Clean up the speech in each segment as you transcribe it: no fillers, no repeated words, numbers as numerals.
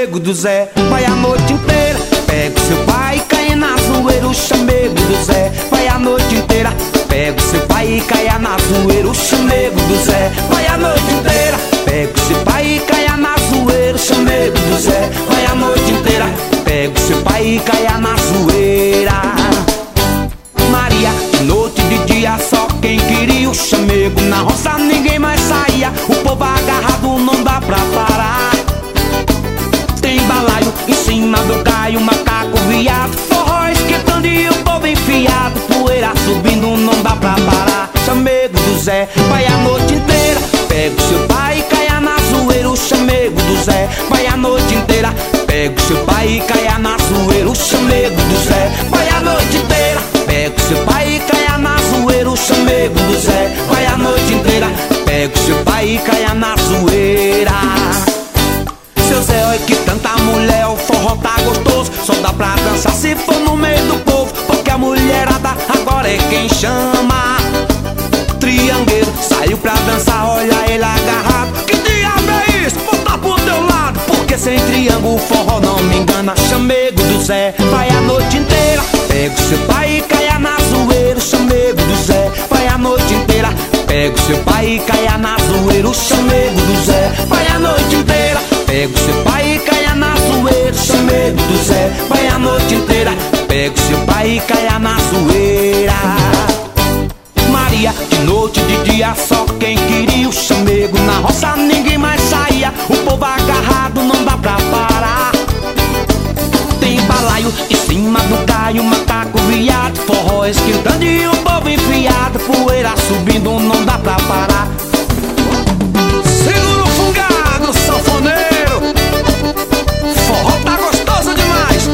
chamego do Zé, vai a noite inteira. Pega o seu pai e caia na zoeira, o chamego do Zé, vai a noite inteira. Pega o seu pai e caia na zoeira, o chamego do Zé, vai a noite inteira. Pega o seu pai e caia na zoeira, o chamego do Zé, vai a noite inteira. Pega o seu pai e caia na zoeira. Maria, de noite e de dia só quem queria o chamego. Na roça ninguém mais saía, o povo agarrado não dá pra parar. Tem balaio em cima do gaio, macaco, viado, forró esquentando e o povo enfiado, poeira subindo, não dá pra parar. Chamego do Zé, vai a noite inteira. Pega o seu pai e caia na zoeira, o chamego do Zé, vai a noite inteira. Pega o seu pai e caia na zoeira, o chamego do Zé, vai a noite inteira. Pega o seu pai e caia na zoeira, o chamego do Zé, vai a noite inteira. Pega o seu pai e caia na zoeira. Seu Zé, olha que tanta mulher, o forró tá gostoso, só dá pra dançar se for no meio do povo, porque a mulherada agora é quem chama. Triangueiro saiu pra dançar, olha ele agarrado. Que diabo é isso? Botar pro teu lado, porque sem triângulo o forró não me engana. Chamego do Zé, vai a noite inteira. Pega o seu pai e caia na zoeira, o chamego do Zé, vai a noite inteira. Pega o seu pai e caia na zoeira, o chamego do Zé, vai a noite inteira. Pega o seu pai e caia na zoeira, o chamego do Zé, vai a noite inteira. Pega o seu pai e caia na zoeira. Maria, de noite e de dia só quem queria o chamego. Na roça ninguém mais saía, o povo agarrado não dá pra parar. Tem balaio em cima do gaio, macaco, viado, forró esquentando e o povo enfiado, poeira subindo, não dá pra parar. Segura o fungado, sanfoneiro, forró tá gostoso demais.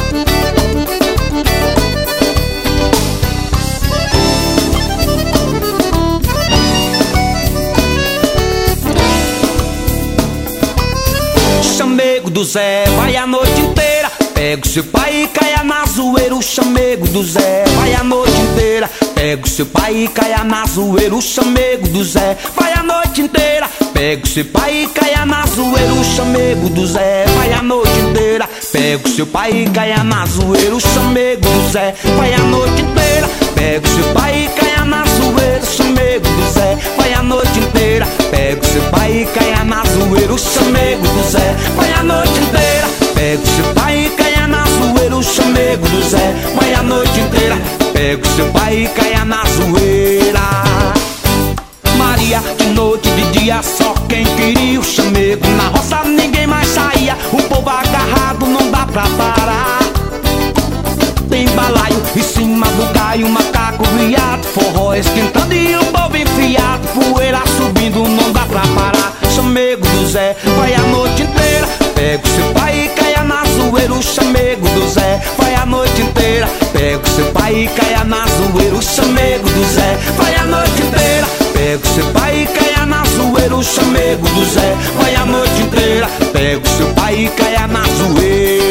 Chamego do Zé, vai a noite inteira. Pega o seu pai e caia na zoeira, o chamego do Zé, vai a noite inteira. Pega o seu pai e caia na zoeira, o chamego do Zé, vai a noite inteira. Pega o seu pai e caia na zoeira, o chamego do Zé, vai a noite inteira. Pega o seu pai e caia na zoeira, o chamego do Zé, vai a noite inteira. Pega o seu pai e caia na zoeira, o chamego do Zé, vai a noite inteira. Pega o seu pai e caia na zoeira, o chamego do Zé, vai a noite inteira. Pega o seu pai e caia na zoeira, o chamego do Zé, vai a noite inteira. Pega o seu pai e caia na zoeira. Maria, de noite e de dia só quem queria o chamego. Na roça ninguém mais saía, o povo agarrado não dá pra parar. Tem balaio em cima do gaio, macaco, viado, forró esquentando e o povo enfiado, poeira subindo, não dá pra parar. Chamego do Zé, vai a noite inteira. Pega o seu pai e caia na zoeira, o chamego do Zé, vai a noite inteira. Pega o seu pai e caia na zoeira, o chamego do Zé, vai a noite inteira. Pega o seu pai e caia na zoeira, o chamego do Zé, vai a noite inteira. Pega o seu pai e caia na zoeira.